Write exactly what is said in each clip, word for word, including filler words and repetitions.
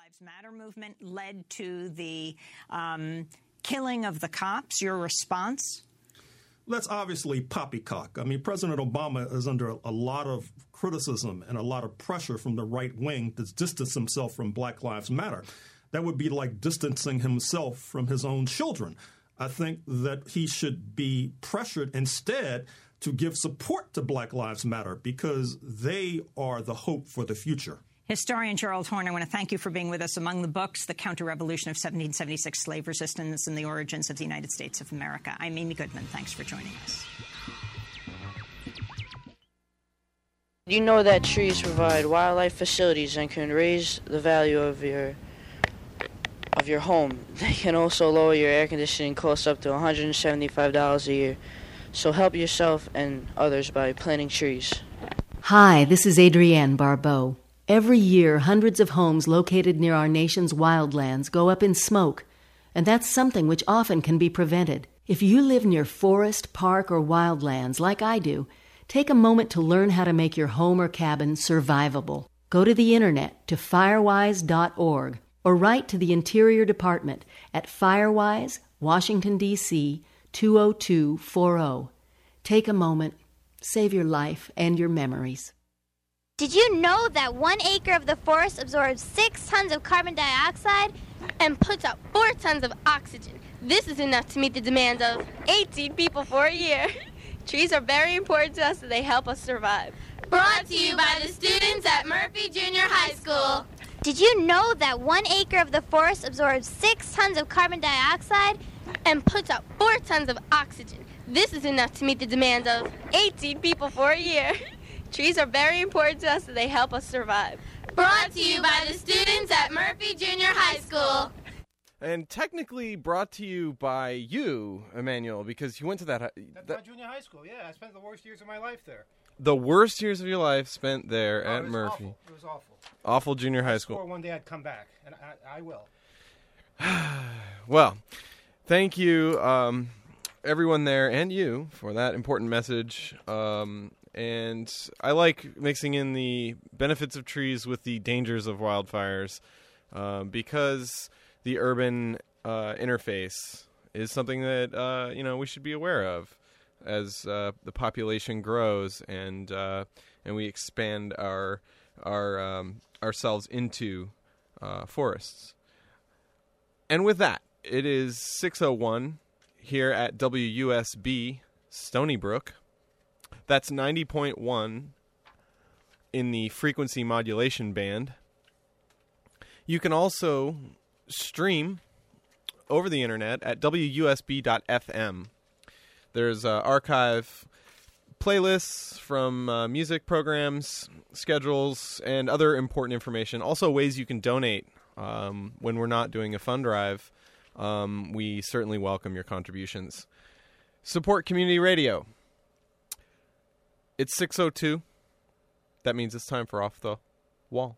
Lives Matter movement led to the um, killing of the cops. Your response? That's obviously poppycock. I mean, President Obama is under a lot of criticism and a lot of pressure from the right wing to distance himself from Black Lives Matter. That would be like distancing himself from his own children. I think that he should be pressured instead to give support to Black Lives Matter because they are the hope for the future. Historian Gerald Horne, I want to thank you for being with us. Among the books, The Counter-Revolution of seventeen seventy-six Slave Resistance and the Origins of the United States of America. I'm Amy Goodman. Thanks for joining us. You know that trees provide wildlife facilities and can raise the value of your of your home. They can also lower your air conditioning costs up to one hundred seventy-five dollars a year. So help yourself and others by planting trees. Hi, this is Adrienne Barbeau. Every year, hundreds of homes located near our nation's wildlands go up in smoke, and that's something which often can be prevented. If you live near forest, park, or wildlands like I do, take a moment to learn how to make your home or cabin survivable. Go to the internet to firewise dot org or write to the Interior Department at Firewise, Washington, D C two oh two four oh. Take a moment, save your life and your memories. Did you know that one acre of the forest absorbs six tons of carbon dioxide and puts out four tons of oxygen? This is enough to meet the demands of eighteen people for a year. Trees are very important to us and they help us survive. Brought to you by the students at Murphy Junior High School. Did you know that one acre of the forest absorbs six tons of carbon dioxide and puts out four tons of oxygen? This is enough to meet the demands of eighteen people for a year. Trees are very important to us and they help us survive. Brought to you by the students at Murphy Junior High School. And technically brought to you by you, Emmanuel, because you went to that... Hi- That's that my junior high school, yeah. I spent the worst years of my life there. The worst years of your life spent there oh, at it was Murphy. Awful. It was awful. Awful junior high school. I swore one day I'd come back, and I, I will. Well, thank you, um, everyone there, and you, for that important message. Um... And I like mixing in the benefits of trees with the dangers of wildfires uh, because the urban uh, interface is something that, uh, you know, we should be aware of as uh, the population grows and uh, and we expand our our um, ourselves into uh, forests. And with that, it is six oh one here at W U S B Stony Brook. That's ninety point one in the frequency modulation band. You can also stream over the internet at W U S B dot F M. There's uh, archive playlists from uh, music programs, schedules, and other important information. Also ways you can donate um, when we're not doing a fund drive. Um, we certainly welcome your contributions. Support community radio. It's six oh two. That means it's time for Off the Wall.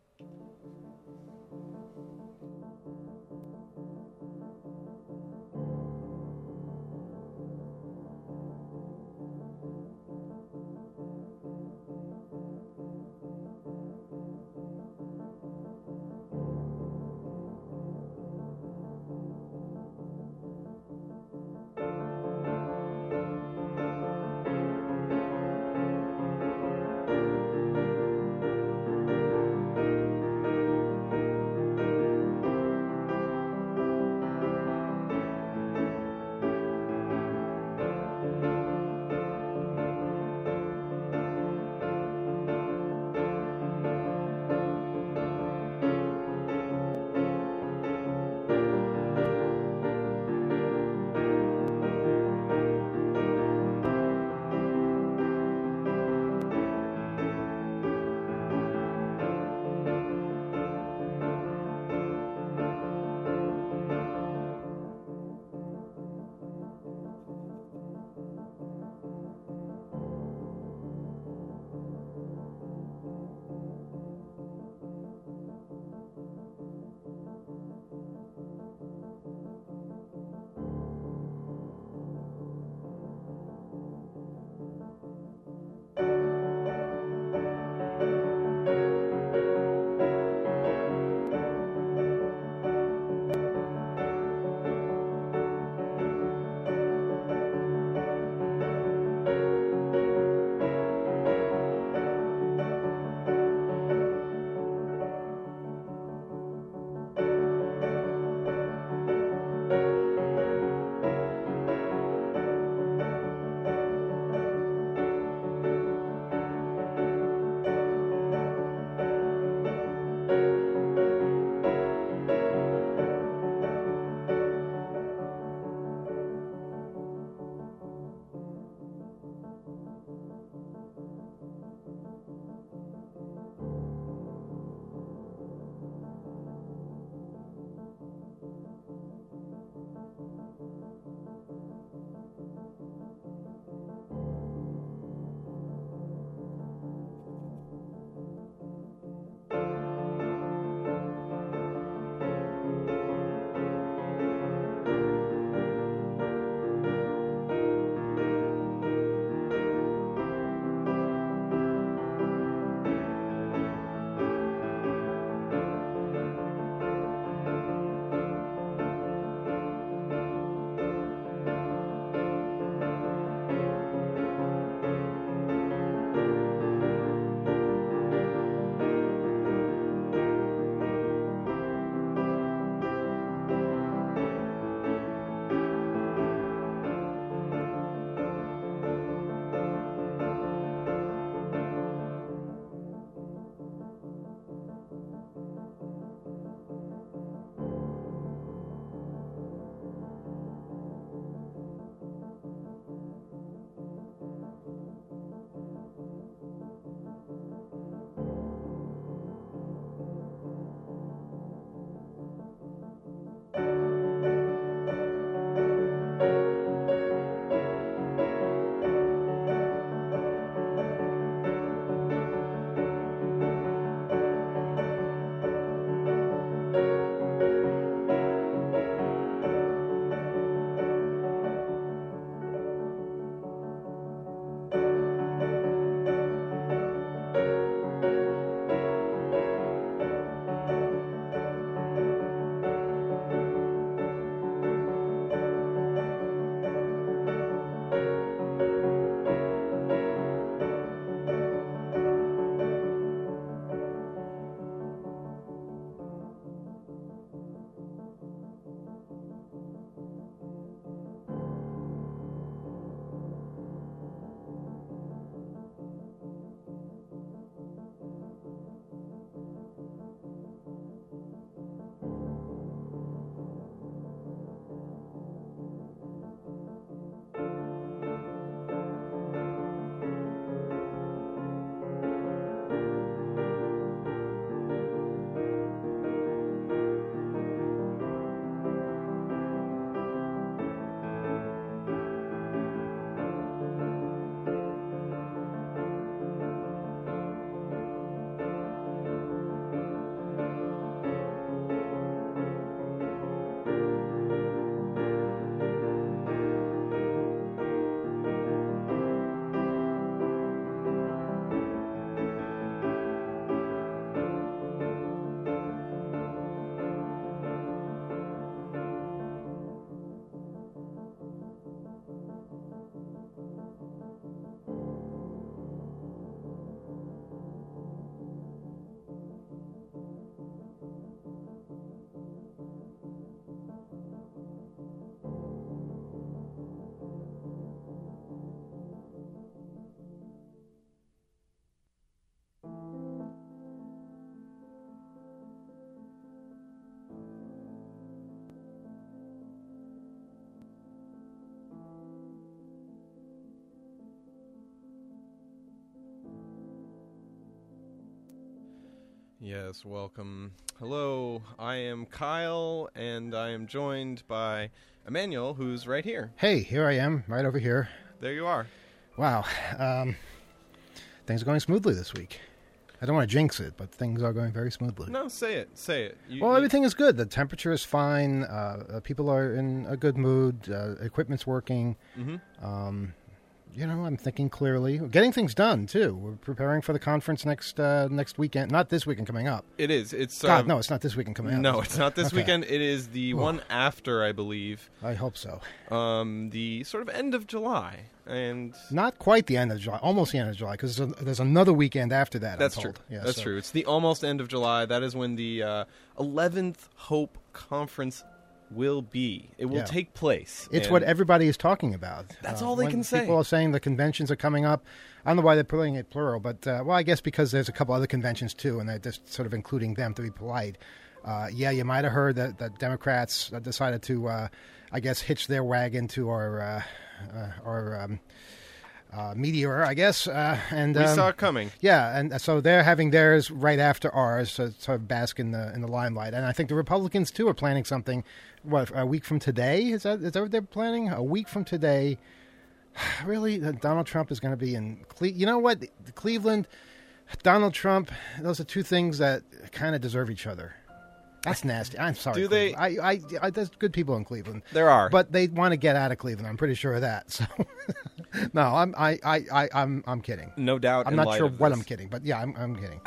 Yes, welcome. Hello, I am Kyle, and I am joined by Emmanuel, who's right here. Hey, here I am, right over here. There you are. Wow. Um, things are going smoothly this week. I don't want to jinx it, but things are going very smoothly. No, say it. Say it. You, well, you... everything is good. The temperature is fine. Uh, people are in a good mood. Uh, equipment's working. Mm-hmm. Um, you know, I'm thinking clearly. We're getting things done, too. We're preparing for the conference next uh, next weekend. Not this weekend coming up. It is. It's God, uh, no, it's not this weekend coming up. No, it's not this okay. weekend. It is the one after, I believe. I hope so. Um, the sort of end of July. And not quite the end of July, almost the end of July, because there's, there's another weekend after that. That's I'm told. true. Yeah, That's so. true. It's the almost end of July. That is when the uh, eleventh Hope Conference will be. It will yeah. take place. It's what everybody is talking about. That's uh, all they when can say. People are saying the conventions are coming up. I don't know why they're putting it plural, but uh, well, I guess because there's a couple other conventions too, and they're just sort of including them to be polite. Uh, yeah, you might have heard that, that Democrats decided to, uh, I guess, hitch their wagon to our uh, uh, our. Um, Uh, meteor, I guess, uh, and we um, saw it coming. Yeah, and so they're having theirs right after ours, so sort of bask in the in the limelight. And I think the Republicans too are planning something. What, a week from today? Is that is that what they're planning? A week from today? Really, Donald Trump is going to be in Cle- You know what? Cleveland, Donald Trump. Those are two things that kind of deserve each other. That's nasty. I'm sorry. Do Cleveland. they? I, I, I, there's good people in Cleveland. There are, but they want to get out of Cleveland. I'm pretty sure of that. So, no, I'm, I, I, I, I'm, I'm kidding. No doubt. I'm in not light sure of what this. I'm kidding, but yeah, I'm, I'm kidding.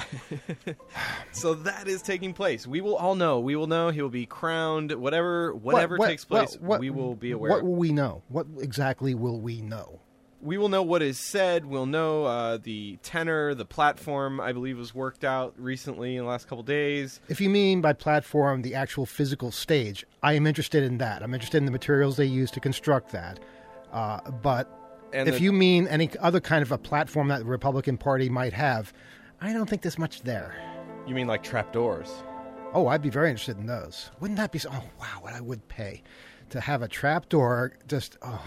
So that is taking place. We will all know. We will know. He will be crowned. Whatever, whatever what, what, takes place, what, what, we will be aware. What of. will we know? What exactly will we know? We will know what is said. We'll know uh, the tenor, the platform, I believe, was worked out recently in the last couple days. If you mean by platform the actual physical stage, I am interested in that. I'm interested in the materials they use to construct that. Uh, but and if the, you mean any other kind of a platform that the Republican Party might have, I don't think there's much there. You mean like trapdoors? Oh, I'd be very interested in those. Wouldn't that be so? Oh, wow, what I would pay to have a trapdoor just, oh...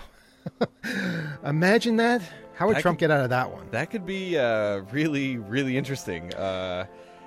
Imagine that. How would that Trump could, get out of that one? That could be uh, really, really interesting. Uh,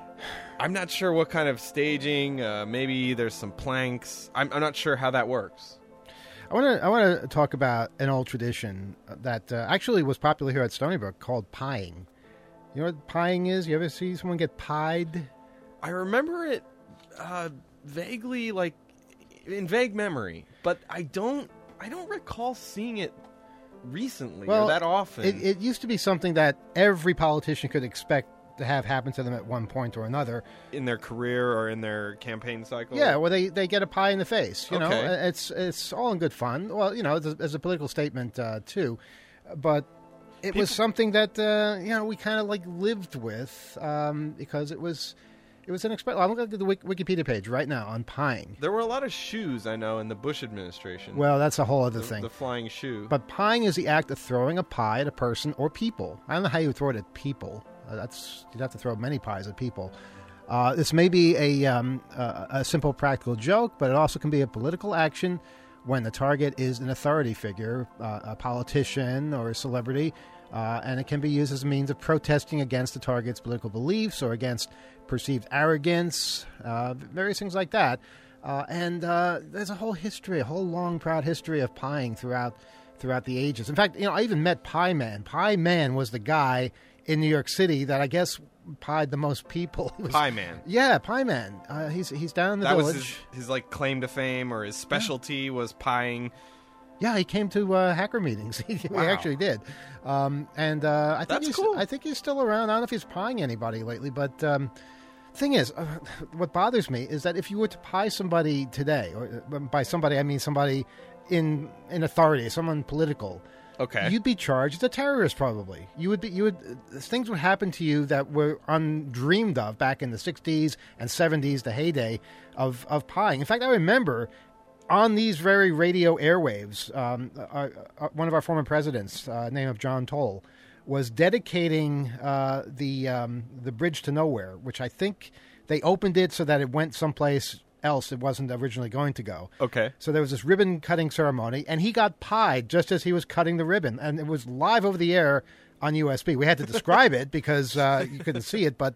I'm not sure what kind of staging. Uh, maybe there's some planks. I'm, I'm not sure how that works. I want to I want to talk about an old tradition that uh, actually was popular here at Stony Brook called pieing. You know what pieing is? You ever see someone get pied? I remember it uh, vaguely, like in vague memory, but I don't. I don't recall seeing it recently well, or that often. It, it used to be something that every politician could expect to have happen to them at one point or another. In their career or in their campaign cycle? Yeah, well, they, they get a pie in the face. You okay. know, it's it's all in good fun. Well, you know, as a, as a political statement, uh, too. But it People... was something that, uh, you know, we kind of, like, lived with um, because it was... It was unexpected. I'm looking at the Wikipedia page right now on pieing. There were a lot of shoes, I know, in the Bush administration. Well, that's a whole other the, thing. The flying shoe. But pieing is the act of throwing a pie at a person or people. I don't know how you would throw it at people. Uh, that's you'd have to throw many pies at people. Uh, this may be a, um, a, a simple practical joke, but it also can be a political action when the target is an authority figure, uh, a politician or a celebrity, uh, and it can be used as a means of protesting against the target's political beliefs or against perceived arrogance, uh, various things like that. Uh, and uh, there's a whole history, a whole long, proud history of pieing throughout throughout the ages. In fact, you know, I even met Pie Man. Pie Man was the guy in New York City that I guess pied the most people. Was, Pie Man. Yeah, Pie Man. Uh, he's he's down in the that village. That was his, his like claim to fame, or his specialty yeah. was pieing. Yeah, he came to uh, hacker meetings. he wow. actually did. Um, and uh, I think That's he's, cool. I think he's still around. I don't know if he's pieing anybody lately, but. Um, Thing is, uh, what bothers me is that if you were to pie somebody today, or uh, by somebody I mean somebody in in authority, someone political, okay, you'd be charged as a terrorist. Probably, you would be. You would uh, things would happen to you that were undreamed of back in the sixties and seventies, the heyday of of pieing. In fact, I remember on these very radio airwaves, um, uh, uh, one of our former presidents, uh, name of John Toll, was dedicating uh, the um, the Bridge to Nowhere, which I think they opened it so that it went someplace else it wasn't originally going to go. Okay. So there was this ribbon-cutting ceremony, and he got pied just as he was cutting the ribbon, and it was live over the air on U S B. We had to describe it because uh, you couldn't see it, but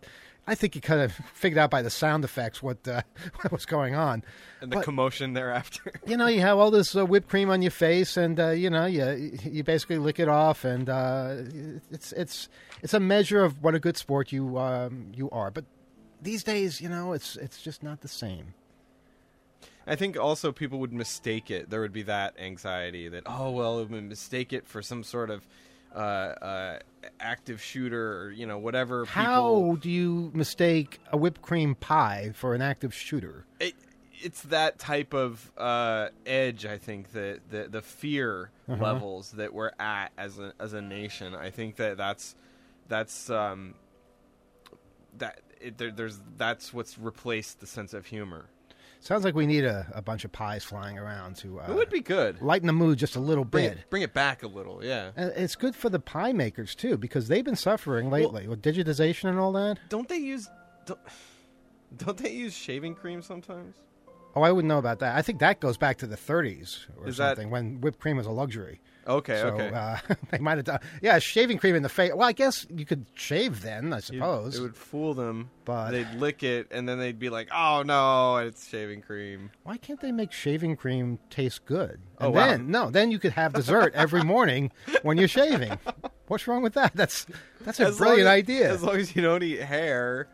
I think you kind of figured out by the sound effects what uh, what was going on. And the but, commotion thereafter. You know, you have all this uh, whipped cream on your face, and uh, you know, you you basically lick it off, and uh, it's it's it's a measure of what a good sport you um, you are. But these days, you know, it's it's just not the same. I think also people would mistake it. There would be that anxiety that, oh, well, it would mistake it for some sort of uh, uh, active shooter or, you know, whatever. How people... do you mistake a whipped cream pie for an active shooter? It, it's that type of uh, edge, I think, that the, the fear uh-huh. levels that we're at as a, as a nation. I think that that's, that's um, that it, there, there's that's what's replaced the sense of humor. Sounds like we need a, a bunch of pies flying around to. Uh, it would be good. Lighten the mood just a little bring bit. It, bring it back a little, yeah. And it's good for the pie makers too, because they've been suffering lately well, with digitization and all that. Don't they use? Don't, don't they use shaving cream sometimes? Oh, I wouldn't know about that. I think that goes back to the thirties or Is something that... when whipped cream was a luxury. Okay, so, okay. Uh, they might have done. Yeah, shaving cream in the face. Well, I guess you could shave then, I suppose. You'd, it would fool them, but they'd lick it, and then they'd be like, "Oh no, it's shaving cream." Why can't they make shaving cream taste good? And oh wow! Then, no, then you could have dessert every morning when you're shaving. What's wrong with that? That's that's a as brilliant as, idea. As long as you don't eat hair.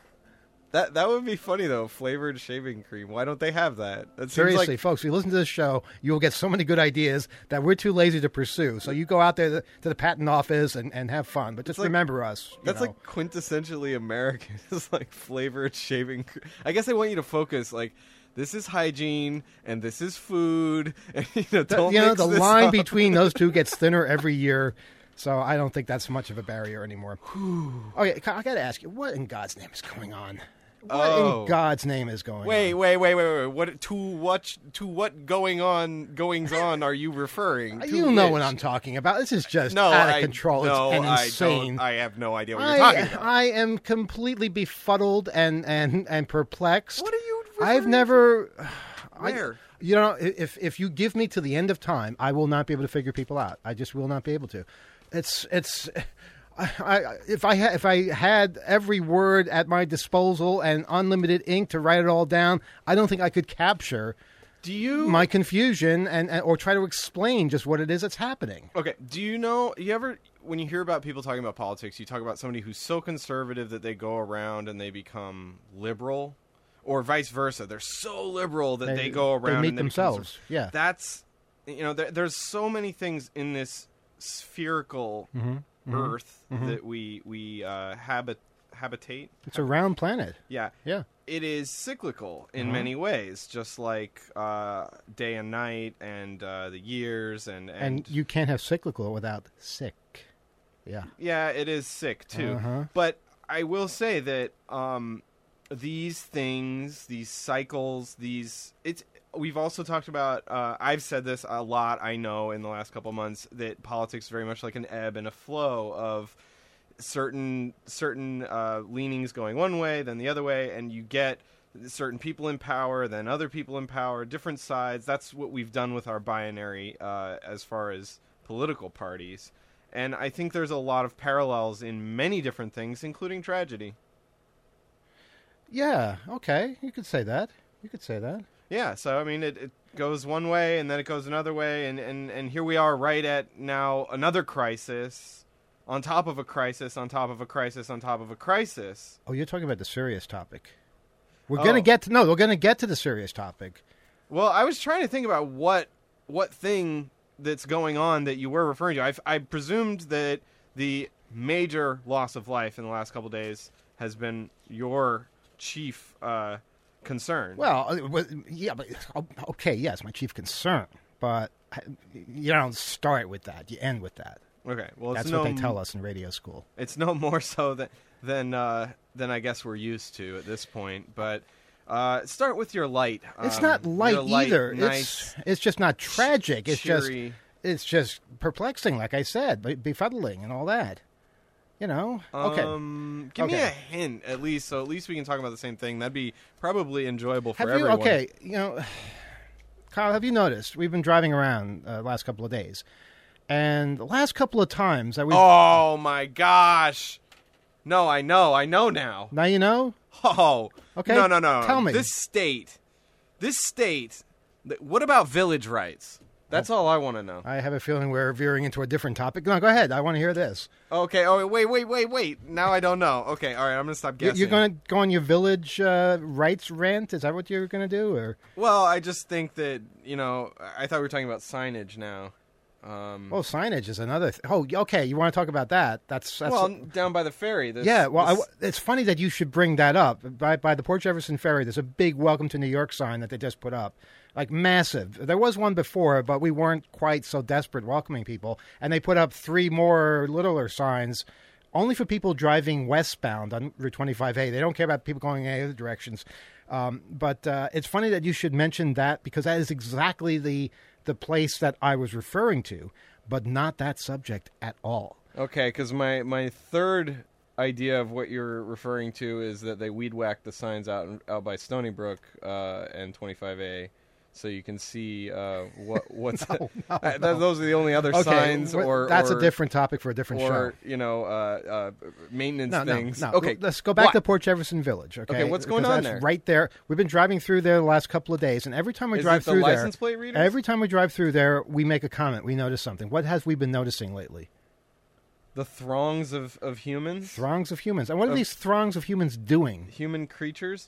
That that would be funny, though, flavored shaving cream. Why don't they have that? that Seriously, like... folks, if you listen to this show, you'll get so many good ideas that we're too lazy to pursue. So you go out there to, to the patent office and, and have fun. But just like, remember us. That's know. like quintessentially American. It's like flavored shaving cream. I guess they want you to focus, like, this is hygiene and this is food. And, you know, don't the, you know, mix the this line up. between those two gets thinner every year. So I don't think that's much of a barrier anymore. Oh, yeah, I got to ask you, what in God's name is going on? What oh. in God's name is going wait, on? Wait, wait, wait, wait, wait. What to what to what going on goings on are you referring to? You know which? what I'm talking about. This is just no, out of I, control. No, it's and I insane. Don't, I have no idea what I, you're talking about. I am completely befuddled and, and, and perplexed. What are you I've never Where? I, you know, if if you give me to the end of time, I will not be able to figure people out. I just will not be able to. It's it's I, I, if I ha- if I had every word at my disposal and unlimited ink to write it all down, I don't think I could capture do you my confusion and, and or try to explain just what it is that's happening. Okay, do you know you ever when you hear about people talking about politics, you talk about somebody who's so conservative that they go around and they become liberal, or vice versa. They're so liberal that they, they go around they meet and they themselves. Yeah, that's you know there, there's so many things in this spherical. Mm-hmm. Earth mm-hmm. that we we uh, habit habitate. It's a round planet. Yeah, yeah. It is cyclical in uh-huh. many ways, just like uh, day and night, and uh, the years, and, and and you can't have cyclical without sick. Yeah, yeah, it is sick too. Uh-huh. But I will say that um, these things, these cycles, these it's. We've also talked about, uh, I've said this a lot, I know, in the last couple of months, that politics is very much like an ebb and a flow of certain certain uh, leanings going one way, then the other way, and you get certain people in power, then other people in power, different sides. That's what we've done with our binary uh, as far as political parties. And I think there's a lot of parallels in many different things, including tragedy. Yeah, okay, you could say that. You could say that. Yeah, so, I mean, it, it goes one way, and then it goes another way, and, and, and here we are right at now another crisis, on top of a crisis, on top of a crisis, on top of a crisis. Oh, you're talking about the serious topic. We're oh. going to get to, no, we're going to get to the serious topic. Well, I was trying to think about what what thing that's going on that you were referring to. I, I presumed that the major loss of life in the last couple of days has been your chief uh concern. Well, yeah, but okay, yes, my chief concern, but you don't start with that; you end with that. Okay, well, that's it's what no, they tell us in radio school. It's no more so than than uh, than I guess we're used to at this point. But uh, start with your light. It's um, not light, light either. Nice, it's it's just not tragic. It's cheery. just it's just perplexing, like I said, befuddling and all that. You know, okay. Um, give okay. me a hint, at least, so at least we can talk about the same thing. That'd be probably enjoyable for have you, everyone. Okay, you know, Kyle, have you noticed we've been driving around uh, the last couple of days, and the last couple of times that we oh my gosh, No, I know. I know now. Now you know? Oh. Okay. No, no, no. Tell me. This state, this state, th- what about village rights? That's all I want to know. I have a feeling we're veering into a different topic. No, go ahead. I want to hear this. Okay. Oh, wait, wait, wait, wait. Now I don't know. Okay. All right. I'm going to stop guessing. You're going to go on your village uh, rights rant? Is that what you're going to do? Or? Well, I just think that, you know, I thought we were talking about signage now. Um, oh, signage is another. Th- oh, okay. You want to talk about that? That's, that's well, a- down by the ferry. This, yeah. Well, this... I, it's funny that you should bring that up. By by the Port Jefferson Ferry, there's a big "Welcome to New York" sign that they just put up, like massive. There was one before, but we weren't quite so desperate welcoming people, and they put up three more littler signs, only for people driving westbound on Route twenty-five A. They don't care about people going in any other directions. Um, but uh, it's funny that you should mention that because that is exactly the the place that I was referring to, but not that subject at all. Okay, because my, my third idea of what you're referring to is that they weed whack the signs out out by Stony Brook uh, and twenty-five A, so you can see uh, what what's no, no, uh, no. those are the only other okay, signs. Or that's or, a different topic for a different or, show. Or you know, uh, uh, maintenance no, things. No, no. Okay, let's go back what? to Port Jefferson Village. Okay, okay what's going because on that's there? Right there. We've been driving through there the last couple of days, and every time we is drive it the through license there, plate readers? every time we drive through there, we make a comment. We notice something. What has we been noticing lately? The throngs of, of humans? Throngs of humans. And what are Of- these throngs of humans doing? Human creatures?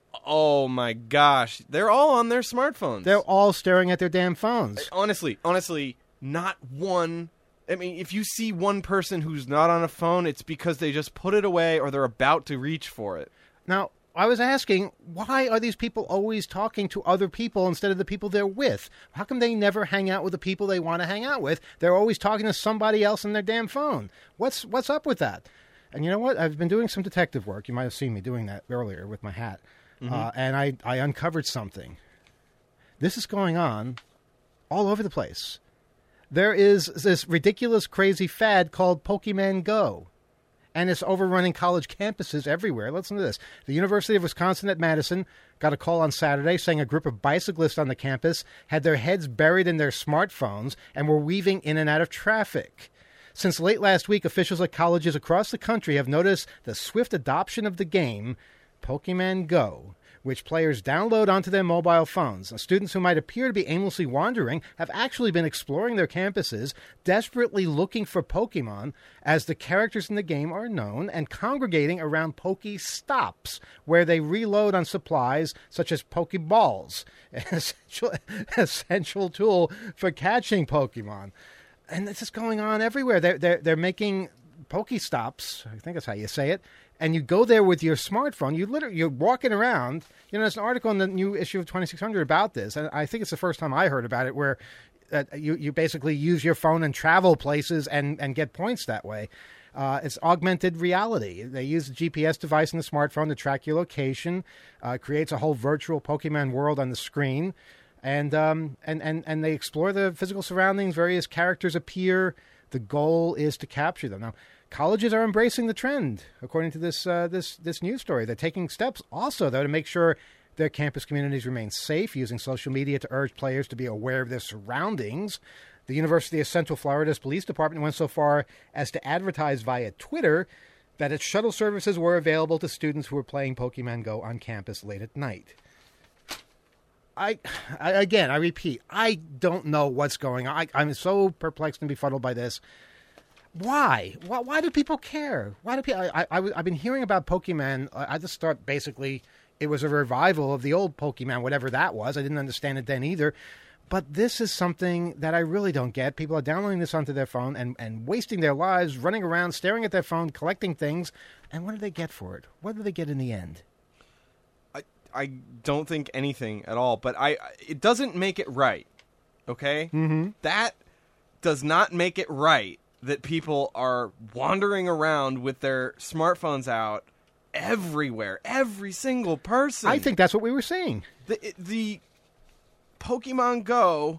Oh my gosh. They're all on their smartphones. They're all staring at their damn phones. Honestly, honestly, not one. I mean, if you see one person who's not on a phone, it's because they just put it away or they're about to reach for it. Now, I was asking, why are these people always talking to other people instead of the people they're with? How come they never hang out with the people they want to hang out with? They're always talking to somebody else on their damn phone. What's what's up with that? And you know what? I've been doing some detective work. You might have seen me doing that earlier with my hat. Mm-hmm. Uh, and I, I uncovered something. This is going on all over the place. There is this ridiculous, crazy fad called Pokemon Go. And it's overrunning college campuses everywhere. Listen to this. The University of Wisconsin at Madison got a call on Saturday saying a group of bicyclists on the campus had their heads buried in their smartphones and were weaving in and out of traffic. Since late last week, officials at colleges across the country have noticed the swift adoption of the game, Pokemon Go, which players download onto their mobile phones. Now, students who might appear to be aimlessly wandering have actually been exploring their campuses, desperately looking for Pokemon, as the characters in the game are known, and congregating around Pokestops, where they reload on supplies such as Pokeballs, an essential, essential tool for catching Pokemon. And this is going on everywhere. They're, they're, they're making Pokestops, I think that's how you say it, and you go there with your smartphone. You literally, you're walking around. You know, there's an article in the new issue of twenty-six hundred about this, and I think it's the first time I heard about it, where uh, you, you basically use your phone and travel places and, and get points that way. Uh, it's augmented reality. They use a G P S device in the smartphone to track your location, uh, creates a whole virtual Pokemon world on the screen, and, um, and, and, and they explore the physical surroundings. Various characters appear. The goal is to capture them. Now, colleges are embracing the trend, according to this uh, this this news story. They're taking steps also, though, to make sure their campus communities remain safe, using social media to urge players to be aware of their surroundings. The University of Central Florida's police department went so far as to advertise via Twitter that its shuttle services were available to students who were playing Pokemon Go on campus late at night. I, I again, I repeat, I don't know what's going on. I, I'm so perplexed and befuddled by this. Why? Why? Why do people care? Why do people? I, I, I've been hearing about Pokemon. I just thought basically it was a revival of the old Pokemon, whatever that was. I didn't understand it then either. But this is something that I really don't get. People are downloading this onto their phone and, and wasting their lives running around, staring at their phone, collecting things. And what do they get for it? What do they get in the end? I I don't think anything at all. But I it doesn't make it right. Okay? Mm-hmm. That does not make it right that people are wandering around with their smartphones out everywhere. Every single person. I think that's what we were saying. The, the Pokemon Go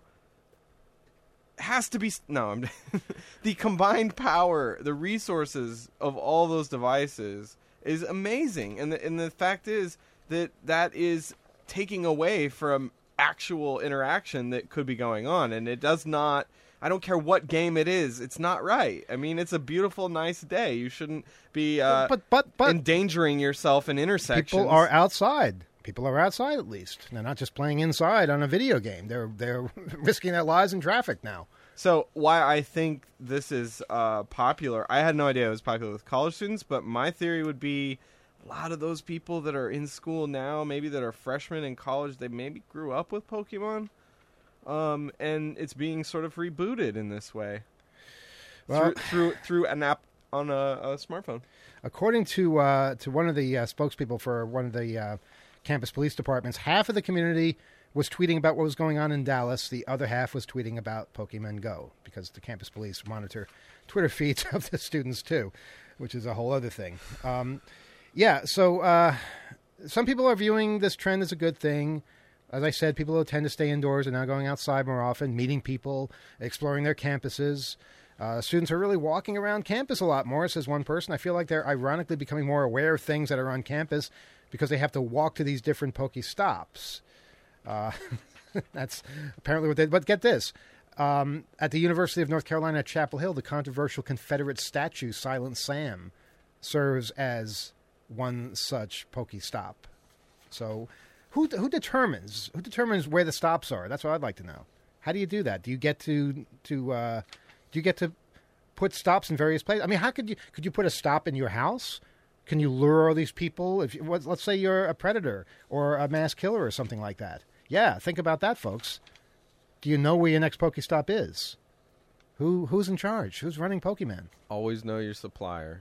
has to be... No, I'm... the combined power, the resources of all those devices is amazing. And the, and the fact is that that is taking away from actual interaction that could be going on. And it does not... I don't care what game it is. It's not right. I mean, it's a beautiful, nice day. You shouldn't be uh, but, but, but endangering yourself in intersections. People are outside. People are outside, at least. They're not just playing inside on a video game. They're they're risking their lives in traffic now. So why I think this is uh, popular, I had no idea it was popular with college students, but my theory would be a lot of those people that are in school now, maybe that are freshmen in college, they maybe grew up with Pokemon, um, and it's being sort of rebooted in this way well, through, through through an app on a, a smartphone. According to uh, to one of the uh, spokespeople for one of the uh, campus police departments, half of the community was tweeting about what was going on in Dallas. The other half was tweeting about Pokemon Go, because the campus police monitor Twitter feeds of the students too, which is a whole other thing. Um, yeah, so uh, some people are viewing this trend as a good thing. As I said, people who tend to stay indoors are now going outside more often, meeting people, exploring their campuses. Uh, students are really walking around campus a lot more, says one person. I feel like they're ironically becoming more aware of things that are on campus because they have to walk to these different Pokestops. Uh, that's apparently what they... But get this. Um, at the University of North Carolina at Chapel Hill, the controversial Confederate statue, Silent Sam, serves as one such Pokestop. So who who determines who determines where the stops are? That's what I'd like to know. How do you do that? Do you get to... to uh, do you get to put stops in various places? I mean, how could you... Could you put a stop in your house? Can you lure all these people? If you, let's say you're a predator or a mass killer or something like that. Yeah, think about that, folks. Do you know where your next Pokestop is? Who Who's in charge? Who's running Pokemon? Always know your supplier.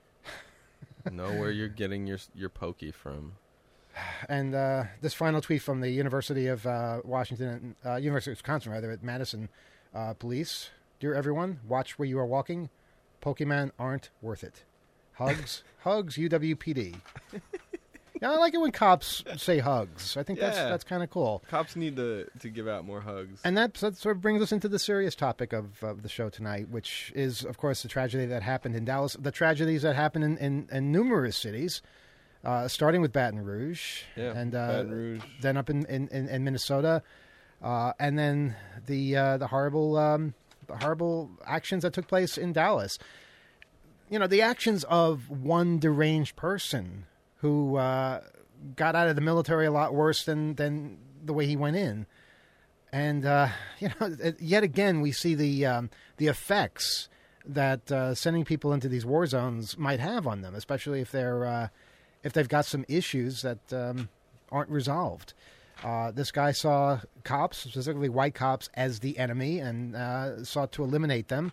Know where you're getting your your Poke from. And uh, this final tweet from the University of uh, Washington, uh, University of Wisconsin, rather, at Madison uh, Police. Dear everyone, watch where you are walking. Pokemon aren't worth it. Hugs, hugs, U W P D. Yeah, I like it when cops say hugs. I think yeah. that's that's kind of cool. Cops need to to give out more hugs. And that, that sort of brings us into the serious topic of, of the show tonight, which is, of course, the tragedy that happened in Dallas, the tragedies that happened in, in, in numerous cities, uh, starting with Baton Rouge, yeah, and uh, Baton Rouge. then up in, in, in, in Minnesota, uh, and then the uh, the horrible um, the horrible actions that took place in Dallas. You know, the actions of one deranged person who uh, got out of the military a lot worse than, than the way he went in. And, uh, you know, yet again, we see the um, the effects that uh, sending people into these war zones might have on them, especially if they're uh, if they've got some issues that um, aren't resolved. Uh, this guy saw cops, specifically white cops, as the enemy and uh, sought to eliminate them.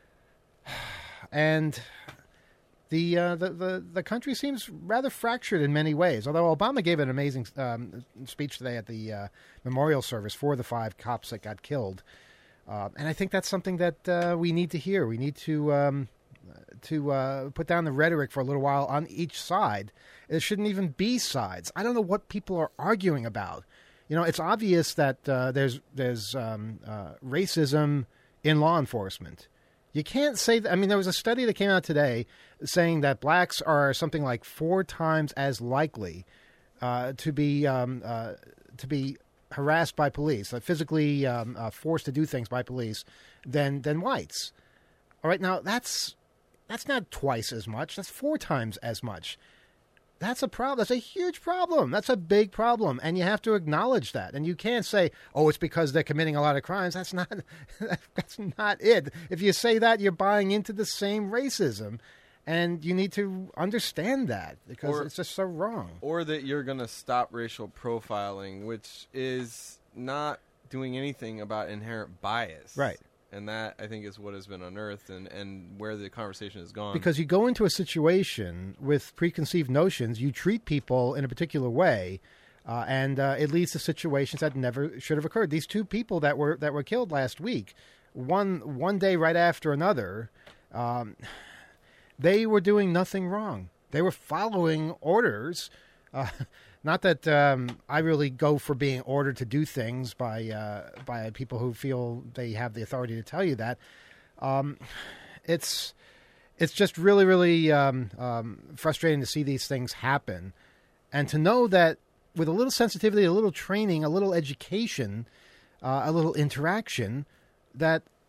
And the, uh, the the the country seems rather fractured in many ways. Although Obama gave an amazing um, speech today at the uh, memorial service for the five cops that got killed, uh, and I think that's something that uh, we need to hear. We need to um, to uh, put down the rhetoric for a little while on each side. There shouldn't even be sides. I don't know what people are arguing about. You know, it's obvious that uh, there's there's um, uh, racism in law enforcement. You can't say that. I mean, there was a study that came out today saying that blacks are something like four times as likely uh, to be um, uh, to be harassed by police, like physically um, uh, forced to do things by police, than than whites. All right, now that's that's not twice as much. That's four times as much. That's a problem. That's a huge problem. That's a big problem, and you have to acknowledge that. And you can't say, "Oh, it's because they're committing a lot of crimes." That's not. That's not it. If you say that, you're buying into the same racism, and you need to understand that because or, it's just so wrong. Or that you're going to stop racial profiling, which is not doing anything about inherent bias, right? And that, I think, is what has been unearthed and, and where the conversation has gone. Because you go into a situation with preconceived notions, you treat people in a particular way, uh, and uh, it leads to situations that never should have occurred. These two people that were that were killed last week, one one day right after another, um, they were doing nothing wrong. They were following orders. Uh, Not that um, I really go for being ordered to do things by uh, by people who feel they have the authority to tell you that. Um, it's it's just really, really um, um, frustrating to see these things happen. And to know that with a little sensitivity, a little training, a little education, uh, a little interaction, that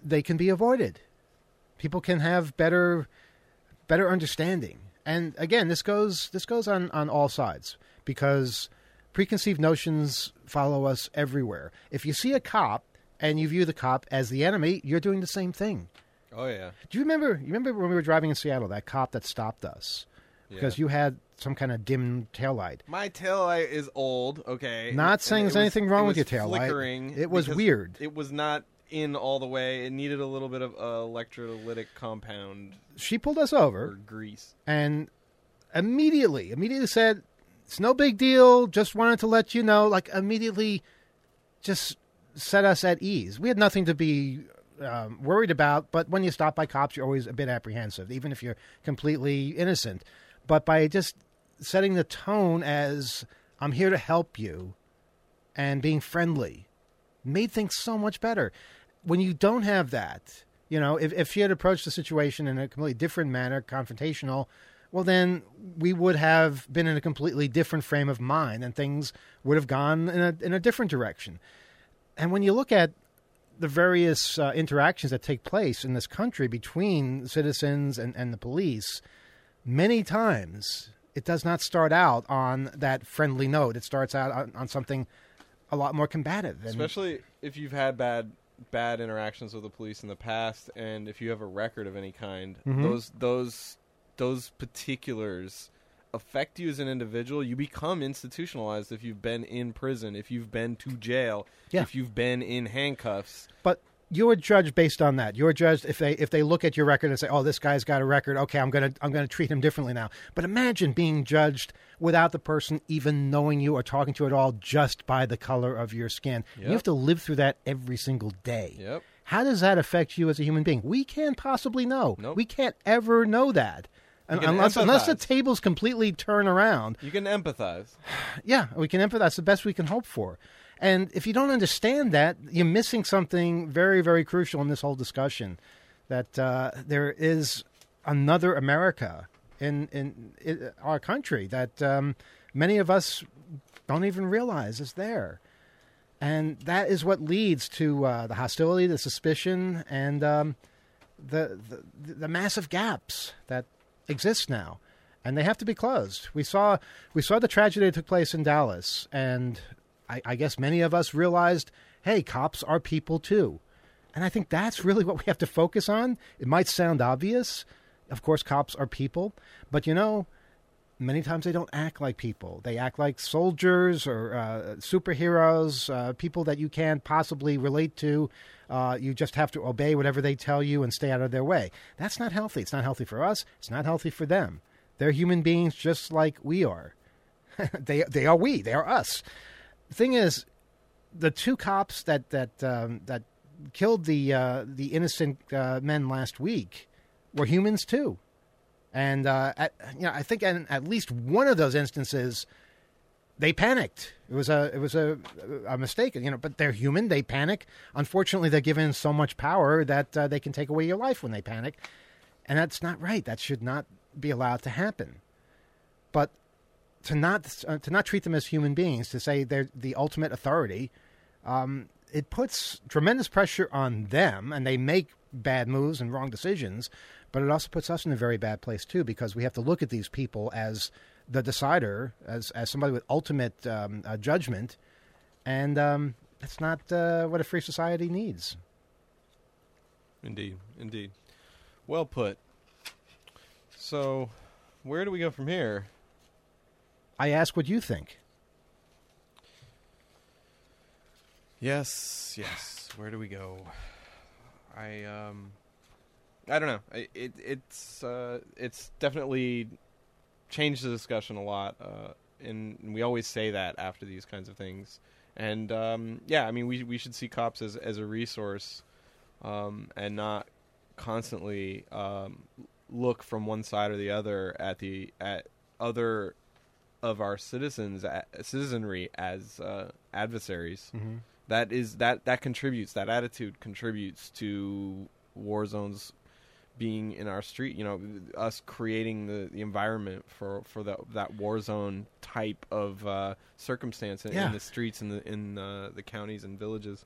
they can be avoided. People can have better better understanding. And again, this goes this goes on, on all sides, because preconceived notions follow us everywhere. If you see a cop and you view the cop as the enemy, you're doing the same thing. Oh, yeah. Do you remember you remember when we were driving in Seattle, that cop that stopped us because Yeah. you had some kind of dim taillight? My taillight is old, okay. Not saying And there's it was- anything wrong it with your was taillight. flickering It was because weird. It was not in all the way. It needed a little bit of uh, electrolytic compound. She pulled us over. Or grease. And immediately, immediately said, it's no big deal, just wanted to let you know, like immediately just set us at ease. We had nothing to be um, worried about, but when you stop by cops, you're always a bit apprehensive, even if you're completely innocent. But by just setting the tone as, I'm here to help you, and being friendly, made things so much better. When you don't have that, you know, if, if she had approached the situation in a completely different manner, confrontational, well, then we would have been in a completely different frame of mind, and things would have gone in a in a different direction. And when you look at the various uh, interactions that take place in this country between citizens and, and the police, many times it does not start out on that friendly note. It starts out on, on something a lot more combative. And Especially if you've had bad bad interactions with the police in the past, and if you have a record of any kind, Mhm. those those those particulars affect you as an individual. You become institutionalized if you've been in prison, if you've been to jail, Yeah. if you've been in handcuffs. But you're judged based on that. You're judged if they if they look at your record and say, "Oh, this guy's got a record. Okay, I'm gonna I'm gonna treat him differently now." But imagine being judged without the person even knowing you or talking to you at all, just by the color of your skin. Yep. You have to live through that every single day. Yep. How does that affect you as a human being? We can't possibly know. Nope. We can't ever know that. You Un- can unless unless the empathize. tables completely turn around. You can empathize. Yeah, we can empathize. That's the best we can hope for. And if you don't understand that, you're missing something very, very crucial in this whole discussion, that uh, there is another America in, in, in our country that um, many of us don't even realize is there. And that is what leads to uh, the hostility, the suspicion, and um, the, the the massive gaps that exist now. And they have to be closed. We saw we saw the tragedy that took place in Dallas, and I, I guess many of us realized, hey, cops are people too. And I think that's really what we have to focus on. It might sound obvious. Of course, cops are people. But, you know, many times they don't act like people. They act like soldiers or uh, superheroes, uh, people that you can't possibly relate to. Uh, you just have to obey whatever they tell you and stay out of their way. That's not healthy. It's not healthy for us. It's not healthy for them. They're human beings just like we are. they they are we. They are us. The thing is, the two cops that that um, that killed the uh, the innocent uh, men last week were humans too. And uh, at, you know, I think in at least one of those instances, they panicked. It was a it was a, a mistake, you know. But they're human. They panic. Unfortunately, they're given so much power that uh, they can take away your life when they panic, and that's not right. That should not be allowed to happen. But to not uh, to not treat them as human beings, to say they're the ultimate authority, um, it puts tremendous pressure on them, and they make bad moves and wrong decisions. But it also puts us in a very bad place, too, because we have to look at these people as the decider, as as somebody with ultimate um, uh, judgment. And um, that's not uh, what a free society needs. Indeed, indeed. Well put. So, where do we go from here? I ask what you think. Yes, yes. Where do we go? I um, I don't know. I, it it's uh, it's definitely changed the discussion a lot, uh, and, and we always say that after these kinds of things. And um, yeah, I mean, we we should see cops as as a resource, um, and not constantly um, look from one side or the other at the at other of our citizens uh, citizenry as uh, adversaries. Mm-hmm. That is that that contributes. That attitude contributes to war zones being in our street. You know, us creating the, the environment for for that that war zone type of uh, circumstance in, Yeah. in the streets in the in uh, the counties and villages.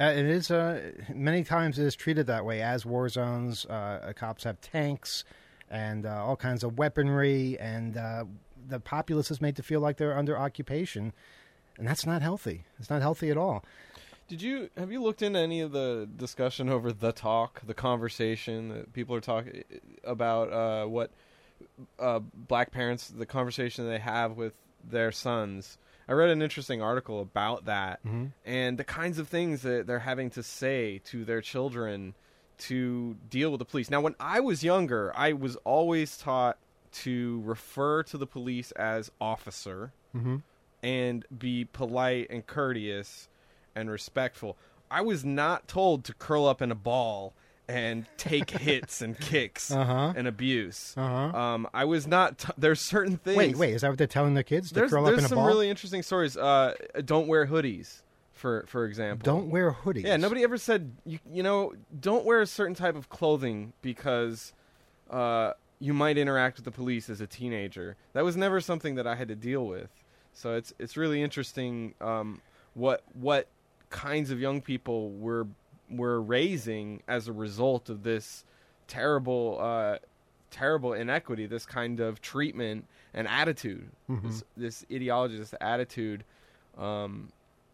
Uh, it is. Uh, many times it is treated that way as war zones. Uh, cops have tanks and uh, all kinds of weaponry, and uh, the populace is made to feel like they're under occupation, and that's not healthy. It's not healthy at all. Did you have you looked into any of the discussion over the talk, the conversation that people are talking about? Uh, what uh, black parents, the conversation they have with their sons. I read an interesting article about that, mm-hmm. and the kinds of things that they're having to say to their children to deal with the police. Now, when I was younger, I was always taught to refer to the police as officer mm-hmm. and be polite and courteous and respectful. I was not told to curl up in a ball and take hits and kicks uh-huh. and abuse. Uh-huh. Um, I was not. T- there's certain things. Wait, wait. Is that what they're telling their kids to there's, curl up in a ball? There's some really interesting stories. Uh, don't wear hoodies, for for example. Don't wear hoodies. Yeah, nobody ever said you you know don't wear a certain type of clothing because uh, you might interact with the police as a teenager. That was never something that I had to deal with. So it's it's really interesting um, what what kinds of young people were were raising as a result of this terrible uh, terrible inequity, this kind of treatment and attitude, mm-hmm. this, this ideology, this attitude um,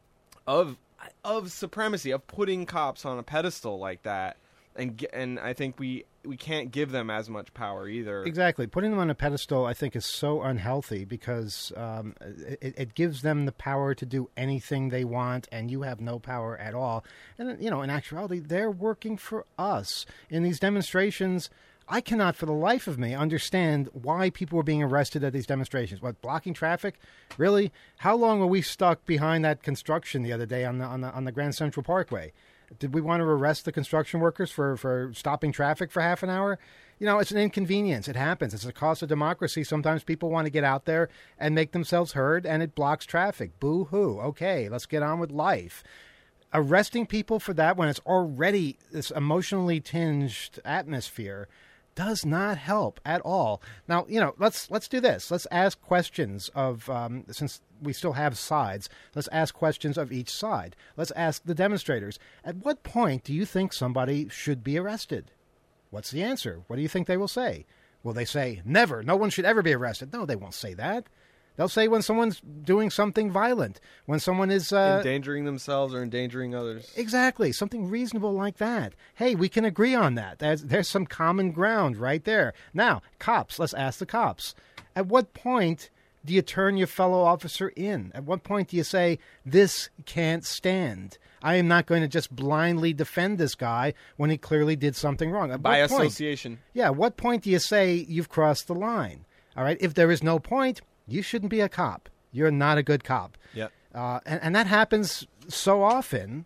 of of supremacy, of putting cops on a pedestal like that. And and I think we, we can't give them as much power either. Exactly. Putting them on a pedestal, I think, is so unhealthy because um, it, it gives them the power to do anything they want, and you have no power at all. And, you know, in actuality, they're working for us. In these demonstrations, I cannot for the life of me understand why people were being arrested at these demonstrations. What, blocking traffic? Really? How long were we stuck behind that construction the other day on the on the, on the Grand Central Parkway? Did we want to arrest the construction workers for, for stopping traffic for half an hour? You know, it's an inconvenience. It happens. It's a cost of democracy. Sometimes people want to get out there and make themselves heard, and it blocks traffic. Boo-hoo. Okay, let's get on with life. Arresting people for that when it's already this emotionally tinged atmosphere does not help at all. Now, you know, let's let's do this. Let's ask questions of, um, since we still have sides, let's ask questions of each side. Let's ask the demonstrators, at what point do you think somebody should be arrested? What's the answer? What do you think they will say? Will they say, never, no one should ever be arrested? No, they won't say that. They'll say when someone's doing something violent, when someone is... Uh, endangering themselves or endangering others. Exactly, something reasonable like that. Hey, we can agree on that. There's, there's some common ground right there. Now, cops, let's ask the cops. At what point do you turn your fellow officer in? At what point do you say, this can't stand? I am not going to just blindly defend this guy when he clearly did something wrong. At By what point, association. Yeah, at what point do you say you've crossed the line? All right, if there is no point... you shouldn't be a cop. You're not a good cop. Yep. Uh, and, and that happens so often.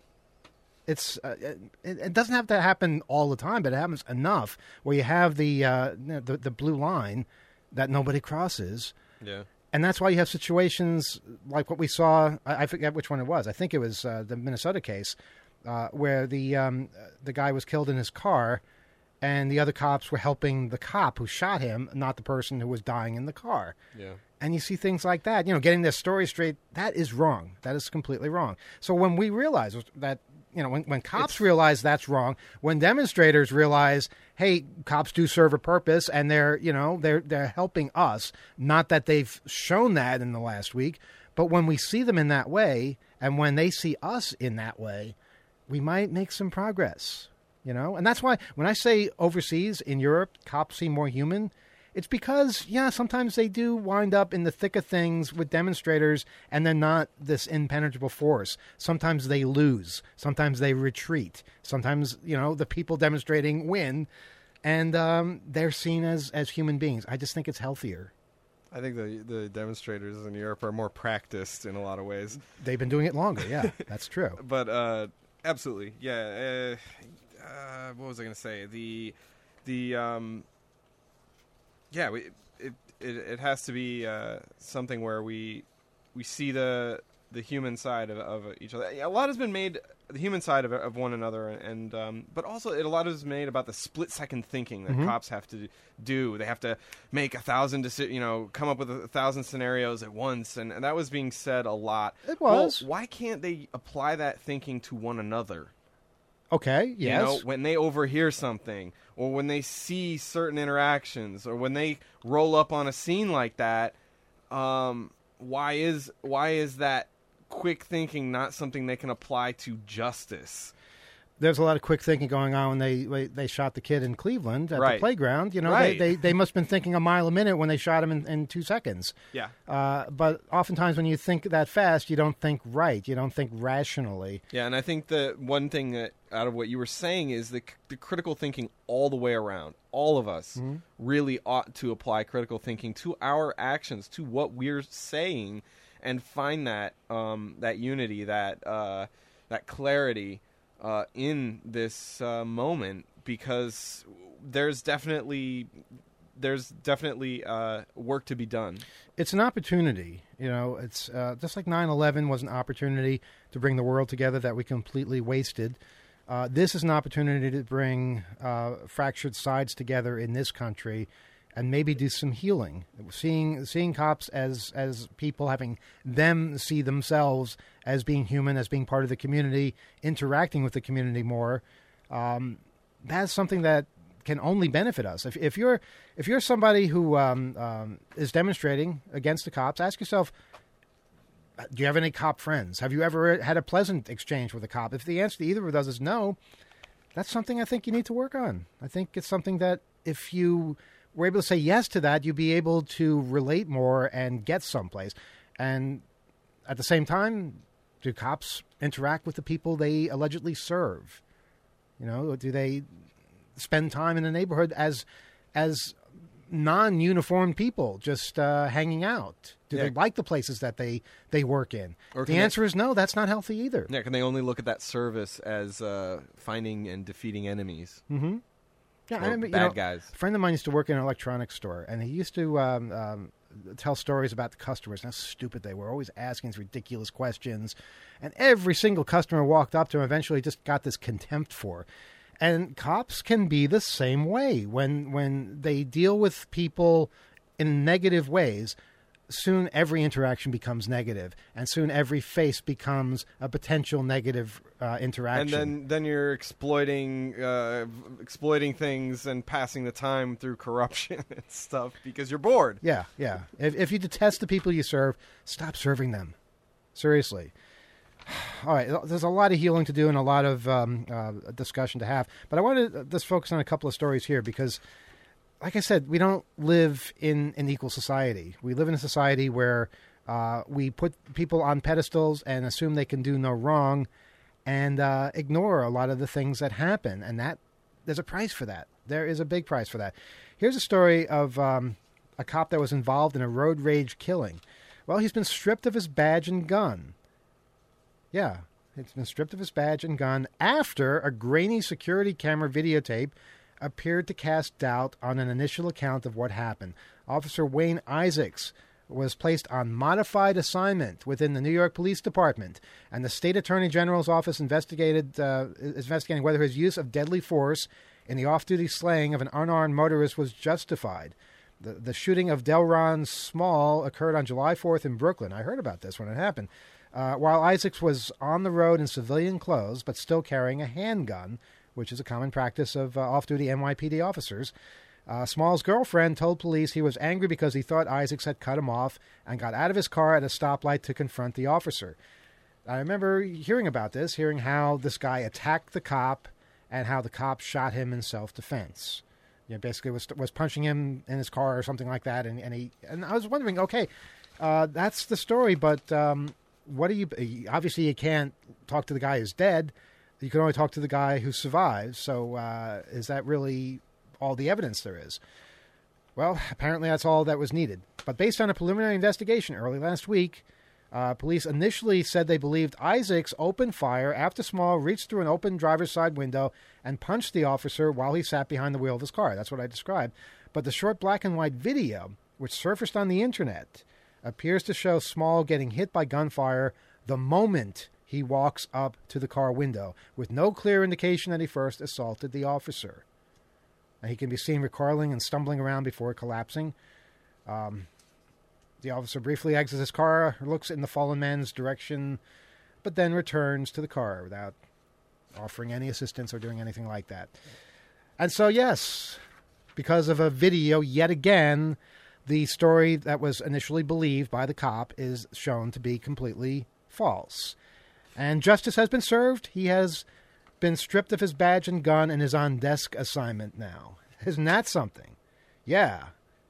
It's uh, it, it doesn't have to happen all the time, but it happens enough where you have the uh, the, the blue line that nobody crosses. Yeah. And that's why you have situations like what we saw. I, I forget which one it was. I think it was uh, the Minnesota case uh, where the um, the guy was killed in his car, and the other cops were helping the cop who shot him, not the person who was dying in the car. Yeah. And you see things like that, you know, getting their story straight, that is wrong. That is completely wrong. So when we realize that, you know, when, when cops it's, realize that's wrong, when demonstrators realize, hey, cops do serve a purpose and they're, you know, they're they're helping us, not that they've shown that in the last week, but when we see them in that way and when they see us in that way, we might make some progress, you know? And that's why when I say overseas, in Europe, cops seem more human, it's because, yeah, sometimes they do wind up in the thick of things with demonstrators and they're not this impenetrable force. Sometimes they lose. Sometimes they retreat. Sometimes, you know, the people demonstrating win and um, they're seen as, as human beings. I just think it's healthier. I think the the demonstrators in Europe are more practiced in a lot of ways. They've been doing it longer, yeah, that's true. But uh, absolutely, yeah. Uh, uh, what was I going to say? The, the, um... Yeah, we, it, it it has to be uh, something where we we see the the human side of, of each other. A lot has been made the human side of, of one another, and um, but also it, a lot is made about the split second thinking that Mhm. cops have to do. They have to make a thousand, deci- you know, come up with a thousand scenarios at once, and, and that was being said a lot. It was. Well, why can't they apply that thinking to one another? Okay, yes. You know, when they overhear something, or when they see certain interactions, or when they roll up on a scene like that, um, why is why is that quick thinking not something they can apply to justice? There's a lot of quick thinking going on when they they, they shot the kid in Cleveland at Right. the playground. You know, Right. they, they, they must have been thinking a mile a minute when they shot him in, in two seconds. Yeah. Uh, but oftentimes when you think that fast, you don't think right. You don't think rationally. Yeah, and I think the one thing that out of what you were saying is the, the critical thinking all the way around. All of us Mhm. really ought to apply critical thinking to our actions, to what we're saying, and find that um, that unity, that uh, that clarity uh, in this uh, moment, because there's definitely there's definitely uh, work to be done. It's an opportunity. You know, it's uh, just like nine eleven was an opportunity to bring the world together that we completely wasted. Uh, this is an opportunity to bring uh, fractured sides together in this country and maybe do some healing. Seeing seeing cops as as people, having them see themselves as being human, as being part of the community, interacting with the community more. Um, that's something that can only benefit us. If, if you're if you're somebody who um, um, is demonstrating against the cops, ask yourself, do you have any cop friends? Have you ever had a pleasant exchange with a cop? If the answer to either of those is no, that's something I think you need to work on. I think it's something that if you were able to say yes to that, you'd be able to relate more and get someplace. And at the same time, do cops interact with the people they allegedly serve? You know, do they spend time in the neighborhood as as non-uniformed people just uh, hanging out? Do Yeah. they like the places that they, they work in? Or The can they- answer is no, that's not healthy either. Yeah, can they only look at that service as uh, finding and defeating enemies? Mm-hmm. Yeah, Or I remember, you bad know, guys. A friend of mine used to work in an electronics store, and he used to um, um, tell stories about the customers and how stupid they were, always asking these ridiculous questions. And every single customer walked up to him eventually just got this contempt for. And cops can be the same way. When when they deal with people in negative ways, soon every interaction becomes negative, and soon every face becomes a potential negative uh, interaction. And then, then you're exploiting uh, exploiting things and passing the time through corruption and stuff because you're bored. Yeah, yeah. If, if you detest the people you serve, stop serving them. Seriously. All right, there's a lot of healing to do and a lot of um, uh, discussion to have. But I want to just focus on a couple of stories here because, like I said, we don't live in an equal society. We live in a society where uh, we put people on pedestals and assume they can do no wrong and uh, ignore a lot of the things that happen. And that there's a price for that. There is a big price for that. Here's a story of um, a cop that was involved in a road rage killing. Well, he's been stripped of his badge and gun. Yeah, he's been stripped of his badge and gun after a grainy security camera videotape appeared to cast doubt on an initial account of what happened. Officer Wayne Isaacs was placed on modified assignment within the New York Police Department, and the State Attorney General's office investigated uh, is investigating whether his use of deadly force in the off-duty slaying of an unarmed motorist was justified. The, the shooting of Delron Small occurred on July fourth in Brooklyn. I heard about this when it happened. Uh, while Isaacs was on the road in civilian clothes, but still carrying a handgun, which is a common practice of uh, off-duty N Y P D officers. Uh, Small's girlfriend told police he was angry because he thought Isaacs had cut him off and got out of his car at a stoplight to confront the officer. I remember hearing about this, hearing how this guy attacked the cop and how the cop shot him in self-defense. You know, basically was was punching him in his car or something like that, and, and he and I was wondering, okay, uh, that's the story, but um, what do you? Obviously, you can't talk to the guy who's dead. You can only talk to the guy who survives. So, uh, is that really all the evidence there is? Well, apparently that's all that was needed. But based on a preliminary investigation early last week, uh, police initially said they believed Isaacs opened fire after Small reached through an open driver's side window and punched the officer while he sat behind the wheel of his car. That's what I described. But the short black and white video, which surfaced on the internet, appears to show Small getting hit by gunfire the moment he walks up to the car window, with no clear indication that he first assaulted the officer. And he can be seen recoiling and stumbling around before collapsing. Um, the officer briefly exits his car, looks in the fallen man's direction, but then returns to the car without offering any assistance or doing anything like that. And so, yes, because of a video, yet again, the story that was initially believed by the cop is shown to be completely false. And justice has been served. He has been stripped of his badge and gun and is on desk assignment now. Isn't that something? Yeah.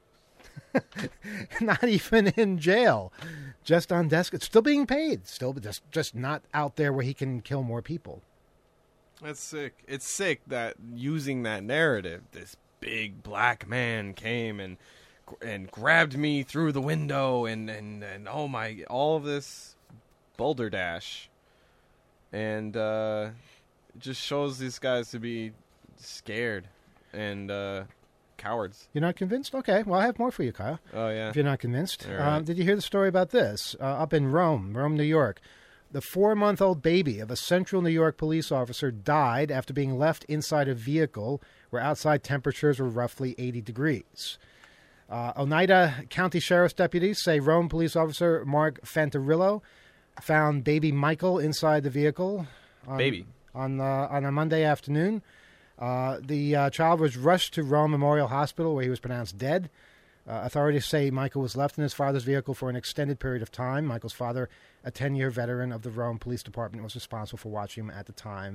Not even in jail. Just on desk. It's still being paid. Still just, just not out there where he can kill more people. That's sick. It's sick that using that narrative, this big black man came and and grabbed me through the window and, and, and oh my, all of this balderdash. And uh, it just shows these guys to be scared and uh, cowards. You're not convinced? Okay, well, I have more for you, Kyle. Oh, yeah? If you're not convinced. All right. Um, did you hear the story about this? Uh, up in Rome, Rome, New York. The four-month-old baby of a central New York police officer died after being left inside a vehicle where outside temperatures were roughly eighty degrees. Uh, Oneida County Sheriff's deputies say Rome police officer Mark Fantarillo found baby Michael inside the vehicle. On, baby. On, uh, on a Monday afternoon. Uh, the uh, child was rushed to Rome Memorial Hospital where he was pronounced dead. Uh, authorities say Michael was left in his father's vehicle for an extended period of time. Michael's father, a ten-year veteran of the Rome Police Department, was responsible for watching him at the time.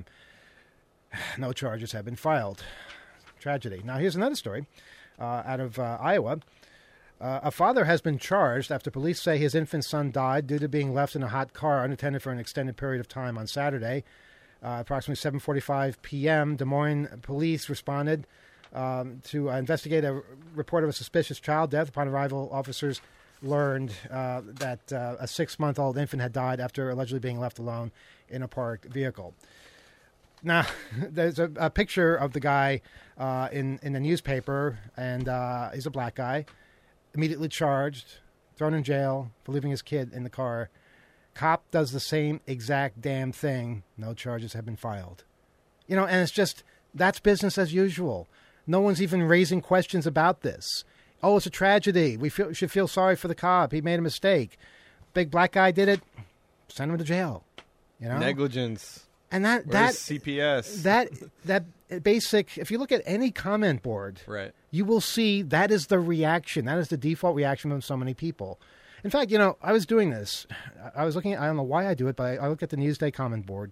No charges have been filed. Tragedy. Now, here's another story uh, out of uh, Iowa. Uh, a father has been charged after police say his infant son died due to being left in a hot car unattended for an extended period of time on Saturday. Uh, approximately seven forty-five p.m., Des Moines police responded um, to uh, investigate a report of a suspicious child death. Upon arrival, officers learned uh, that uh, a six-month-old infant had died after allegedly being left alone in a parked vehicle. Now, there's a, a picture of the guy uh, in, in the newspaper, and uh, he's a black guy, immediately charged, thrown in jail for leaving his kid in the car. Cop does the same exact damn thing. No charges have been filed. You know, and it's just, that's business as usual. No one's even raising questions about this. Oh, it's a tragedy. We feel, should feel sorry for the cop. He made a mistake. Big black guy did it. Send him to jail. You know? Negligence. And that, Where's that C P S? That, that basic, if you look at any comment board, right, you will see that is the reaction. That is the default reaction from so many people. In fact, you know, I was doing this. I was looking at, I don't know why I do it, but I, I look at the Newsday comment board.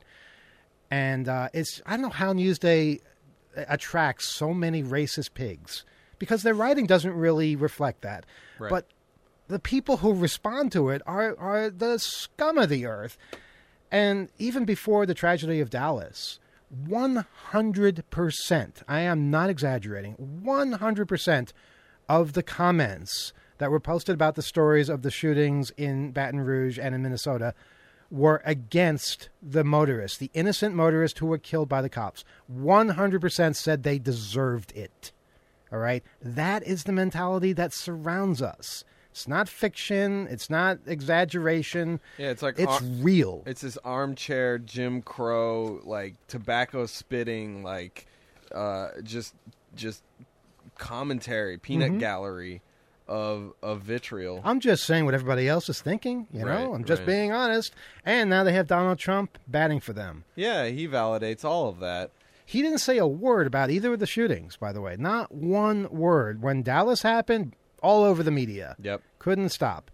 And uh, it's, I don't know how Newsday attracts so many racist pigs. Because their writing doesn't really reflect that. Right. But the people who respond to it are, are the scum of the earth. And even before the tragedy of Dallas, one hundred percent, I am not exaggerating, one hundred percent of the comments that were posted about the stories of the shootings in Baton Rouge and in Minnesota were against the motorists, the innocent motorists who were killed by the cops. one hundred percent said they deserved it. All right? That is the mentality that surrounds us. It's not fiction. It's not exaggeration. Yeah, it's like it's ar- real. It's this armchair Jim Crow, like tobacco spitting, like uh, just just commentary, peanut Mm-hmm. gallery of of vitriol. I'm just saying what everybody else is thinking. You know, Right, I'm just right. being honest. And now they have Donald Trump batting for them. Yeah, he validates all of that. He didn't say a word about either of the shootings, by the way. Not one word. When Dallas happened, all over the media. Yep. Couldn't stop.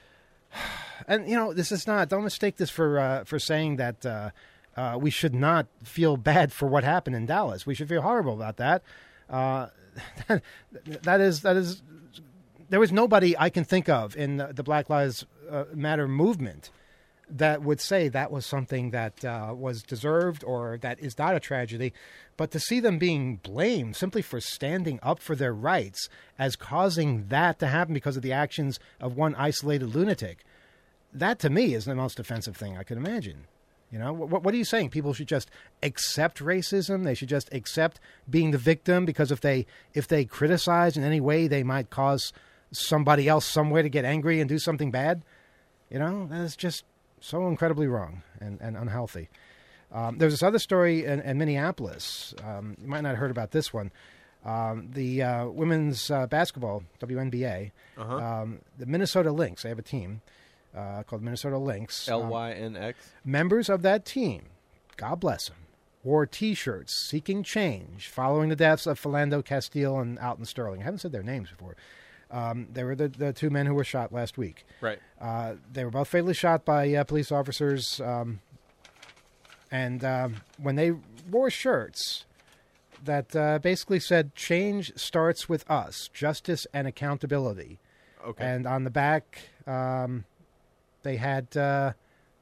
And, you know, this is not, don't mistake this for uh, for saying that uh, uh, we should not feel bad for what happened in Dallas. We should feel horrible about that. Uh, that, that is, that is, there was nobody I can think of in the, the Black Lives uh, Matter movement that would say that was something that uh, was deserved or that is not a tragedy. But to see them being blamed simply for standing up for their rights as causing that to happen because of the actions of one isolated lunatic, that to me is the most offensive thing I could imagine. You know, what, what are you saying? People should just accept racism? They should just accept being the victim because if they if they criticize in any way, they might cause somebody else somewhere to get angry and do something bad? You know, that's just so incredibly wrong and, and unhealthy. Um, there's this other story in, in Minneapolis. Um, you might not have heard about this one. Um, the uh, women's uh, basketball, W N B A, Uh-huh. um, the Minnesota Lynx, they have a team uh, called Minnesota Lynx. L Y N X. Um, members of that team, God bless them, wore T-shirts seeking change following the deaths of Philando Castile and Alton Sterling. I haven't said their names before. Um, they were the, the two men who were shot last week. Right. Uh, they were both fatally shot by uh, police officers. Um, and um, when they wore shirts that uh, basically said, "Change starts with us, justice and accountability." Okay. And on the back, um, they had uh,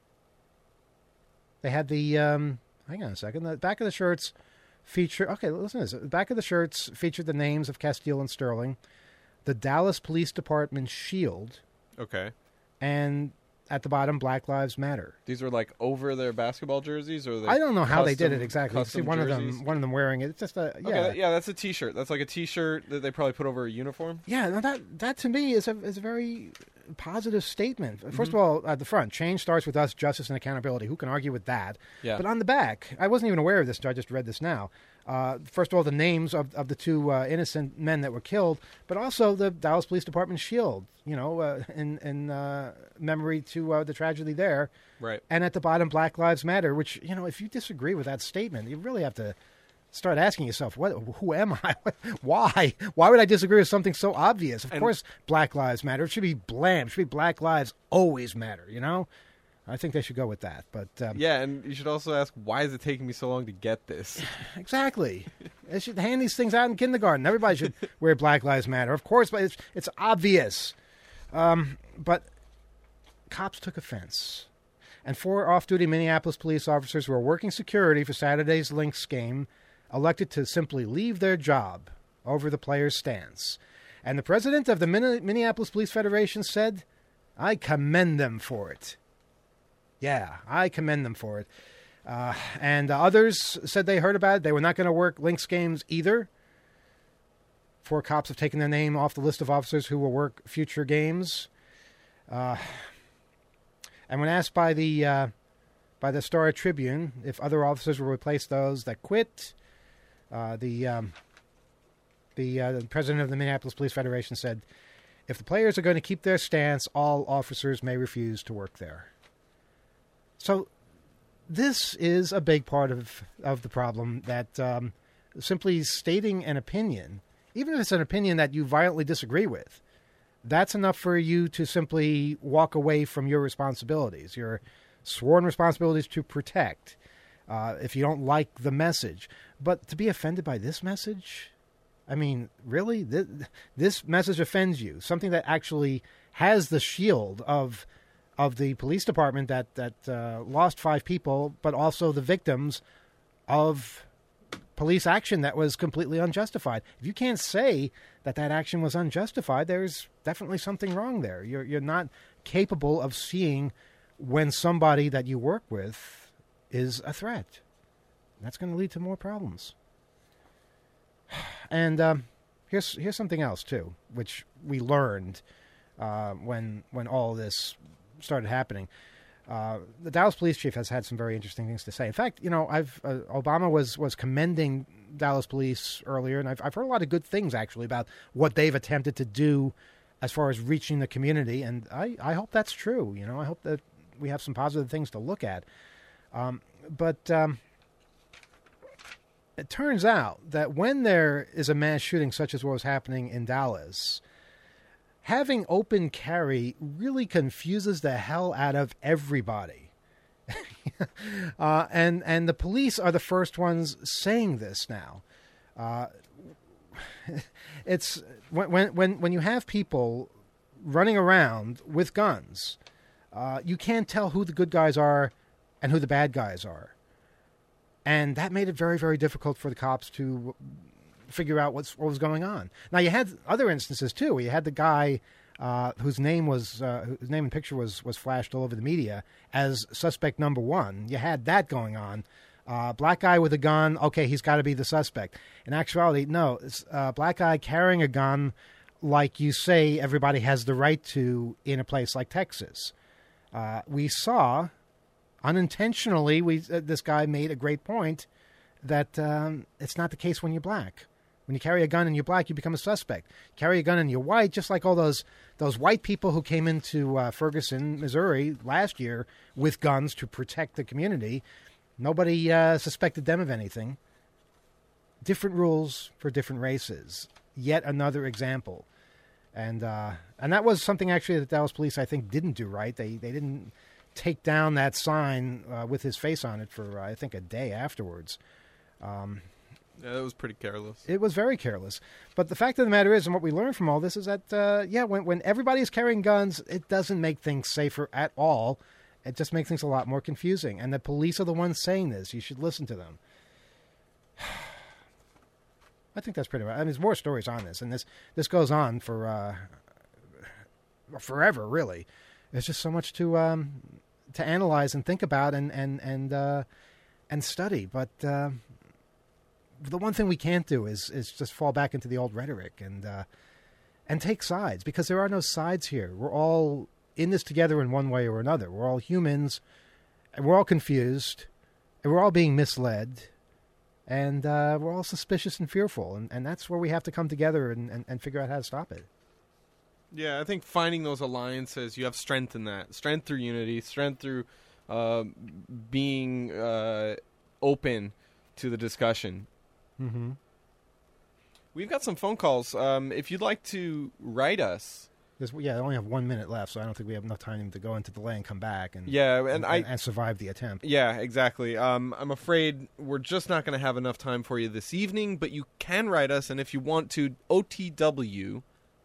they had the um, hang on a second. The back of the shirts feature. Okay, listen to this. The back of the shirts featured the names of Castile and Sterling, the Dallas Police Department shield. Okay. And at the bottom, Black Lives Matter. These were like over their basketball jerseys, or they I don't know how custom, they did it exactly. You see custom one jerseys? of them, one of them wearing it. It's just a yeah, Okay, that- yeah. That's a T-shirt. That's like a T-shirt that they probably put over a uniform. yeah. No, that that to me is a is a very positive statement. First Mhm. of all, at the front, change starts with us, justice and accountability. Who can argue with that? Yeah. But on the back, I wasn't even aware of this until I just read this now. Uh, first of all, the names of, of the two uh, innocent men that were killed, but also the Dallas Police Department shield, you know, uh, in, in uh, memory to uh, the tragedy there. Right. And at the bottom, Black Lives Matter, which, you know, if you disagree with that statement, you really have to start asking yourself, what, who am I? Why? Why would I disagree with something so obvious? Of And- course, Black Lives Matter. It should be blam. It should be Black Lives always matter, you know? I think they should go with that. But um, Yeah, and you should also ask, why is it taking me so long to get this? exactly. They should hand these things out in kindergarten. Everybody should wear Black Lives Matter. Of course, but it's, it's obvious. Um, but cops took offense. And four off-duty Minneapolis police officers who were working security for Saturday's Lynx game elected to simply leave their job over the players' stance. And the president of the Min- Minneapolis Police Federation said, "I commend them for it." Yeah, I commend them for it. Uh, and uh, others said they heard about it. They were not going to work Lynx games either. Four cops have taken their name off the list of officers who will work future games. Uh, and when asked by the uh, by the Star Tribune if other officers will replace those that quit, uh, the um, the, uh, the president of the Minneapolis Police Federation said, "If the players are going to keep their stance, all officers may refuse to work there." So this is a big part of, of the problem, that um, simply stating an opinion, even if it's an opinion that you violently disagree with, that's enough for you to simply walk away from your responsibilities, your sworn responsibilities to protect, uh, if you don't like the message. But to be offended by this message, I mean, really? This, this message offends you, something that actually has the shield of of the police department that, that uh, lost five people, but also the victims of police action that was completely unjustified. If you can't say that that action was unjustified, there's definitely something wrong there. You're, you're not capable of seeing when somebody that you work with is a threat. That's going to lead to more problems. And um, here's here's something else, too, which we learned uh, when when all this started happening. Uh, the Dallas police chief has had some very interesting things to say. In fact, you know, I've uh, Obama was was commending Dallas police earlier, and I've I've heard a lot of good things actually about what they've attempted to do as far as reaching the community, and I, I hope that's true. You know, I hope that we have some positive things to look at. Um, but um, it turns out that when there is a mass shooting such as what was happening in Dallas, having open carry really confuses the hell out of everybody. uh, and and the police are the first ones saying this now. Uh, it's when when when you have people running around with guns, uh, you can't tell who the good guys are and who the bad guys are. And that made it very, very difficult for the cops to figure out what's, what was going on. Now, you had other instances, too. You had the guy uh, whose name was uh, whose name and picture was, was flashed all over the media as suspect number one. You had that going on. Uh, black guy with a gun, okay, he's got to be the suspect. In actuality, no. It's a black guy carrying a gun like you say everybody has the right to in a place like Texas. Uh, we saw, unintentionally, we uh, this guy made a great point that um, it's not the case when you're black. When you carry a gun and you're black, you become a suspect. Carry a gun and you're white, just like all those those white people who came into uh, Ferguson, Missouri last year with guns to protect the community. Nobody uh, suspected them of anything. Different rules for different races. Yet another example. And uh, and that was something actually that Dallas police, I think, didn't do right. They they didn't take down that sign uh, with his face on it for, uh, I think, a day afterwards. Um, yeah, that was pretty careless. It was very careless. But the fact of the matter is, and what we learned from all this is that, uh, yeah, when, when everybody's carrying guns, it doesn't make things safer at all. It just makes things a lot more confusing. And the police are the ones saying this. You should listen to them. I think that's pretty much. I mean, there's more stories on this, and this this goes on for uh, forever. Really, there's just so much to um, to analyze and think about and and and uh, and study. But uh, the one thing we can't do is is just fall back into the old rhetoric and uh, and take sides, because there are no sides here. We're all in this together in one way or another. We're all humans, and we're all confused, and we're all being misled. And uh, we're all suspicious and fearful, and, and that's where we have to come together and, and, and figure out how to stop it. Yeah, I think finding those alliances, you have strength in that. Strength through unity, strength through uh, being uh, open to the discussion. Mm-hmm. We've got some phone calls. Um, if you'd like to write us. There's, yeah, I only have one minute left, so I don't think we have enough time to go into delay and come back and yeah, and, and, I, and, and survive the attempt. Yeah, exactly. Um, I'm afraid we're just not going to have enough time for you this evening, but you can write us, and if you want to, O T W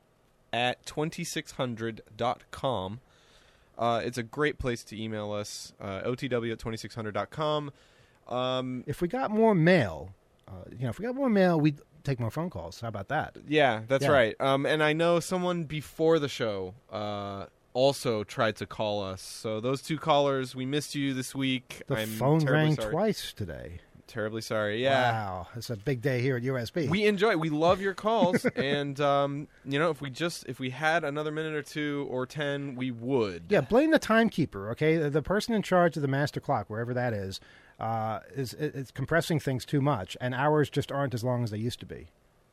at twenty-six hundred dot com. Uh, it's a great place to email us, uh, O T W at twenty-six hundred dot com. Um, if we got more mail, uh, you know, if we got more mail, we'd take more phone calls. How about that? Yeah, that's yeah. right. Um, and I know someone before the show uh, also tried to call us. So those two callers, we missed you this week. The I'm phone rang sorry. twice today. Terribly sorry. Yeah. Wow, it's a big day here at U S B. We enjoy. We love your calls, and um, you know, if we just if we had another minute or two or ten, we would. Yeah, blame the timekeeper. Okay, the, the person in charge of the master clock, wherever that is. Uh, is it's compressing things too much, and hours just aren't as long as they used to be.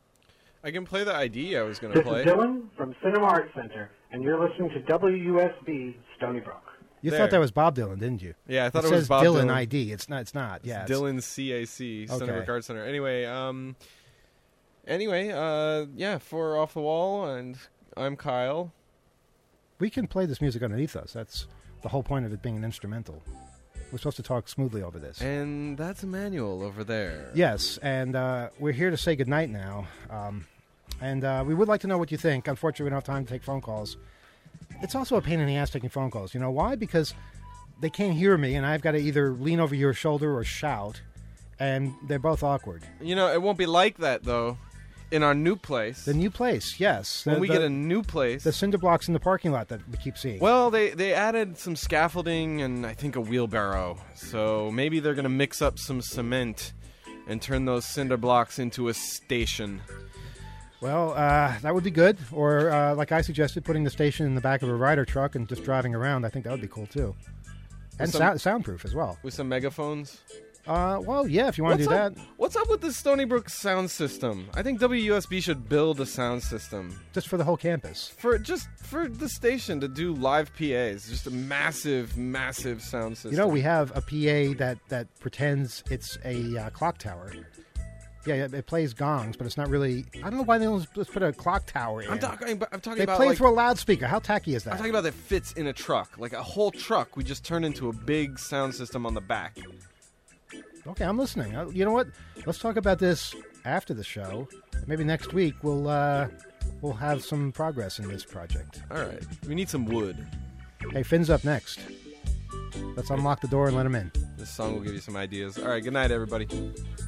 I can play the I D I was going to play. This is Dylan from Cinema Arts Center, and you're listening to W U S B Stony Brook. You there. thought that was Bob Dylan, didn't you? Yeah, I thought it, it, says was Bob Dylan, Dylan I D. It's not. It's not. Yeah, it's it's Dylan C A C okay. Cinema Arts Center. Anyway, um, anyway, uh, yeah, for Off the Wall, and I'm Kyle. We can play this music underneath us. That's the whole point of it being an instrumental. We're supposed to talk smoothly over this. And that's Emmanuel over there. Yes, and uh, we're here to say goodnight now. Um, and uh, we would like to know what you think. Unfortunately, we don't have time to take phone calls. It's also a pain in the ass taking phone calls. You know why? Because they can't hear me, and I've got to either lean over your shoulder or shout, and they're both awkward. You know, it won't be like that, though, in our new place. The new place, yes. When the, we the, get a new place. The cinder blocks in the parking lot that we keep seeing. Well, they, they added some scaffolding and I think a wheelbarrow. So maybe they're going to mix up some cement and turn those cinder blocks into a station. Well, uh, that would be good. Or, uh, like I suggested, putting the station in the back of a Ryder truck and just driving around. I think that would be cool, too. And some, sound, soundproof as well. With some megaphones? Uh, well, yeah, if you want to do up, that. What's up with the Stony Brook sound system? I think W U S B should build a sound system. Just for the whole campus. For just for the station to do live P As. Just a massive, massive sound system. You know, we have a P A that, that pretends it's a uh, clock tower. Yeah, it plays gongs, but it's not really. I don't know why they don't just put a clock tower in. I'm talking. I'm talking they about. play like, through a loudspeaker. How tacky is that? I'm talking about that fits in a truck, like a whole truck. We just turn into a big sound system on the back. Okay, I'm listening. Uh, you know what? Let's talk about this after the show. Maybe next week we'll uh, we'll have some progress in this project. All right. We need some wood. Hey, Finn's up next. Let's unlock the door and let him in. This song will give you some ideas. All right. Good night, everybody.